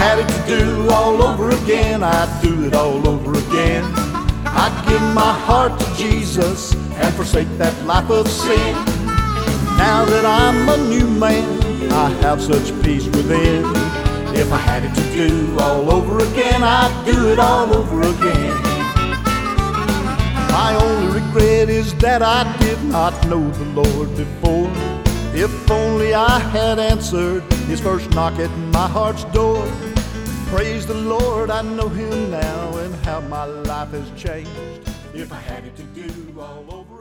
had it to do all over again, I'd do it all over again. I'd give my heart to Jesus and forsake that life of sin. Now that I'm a new man, I have such peace within. If I had it to do all over again, I'd do it all over again. My only regret is that I did not know the Lord before. If only I had answered His first knock at my heart's door. Praise the Lord, I know Him now and how my life has changed. If I had it to do all over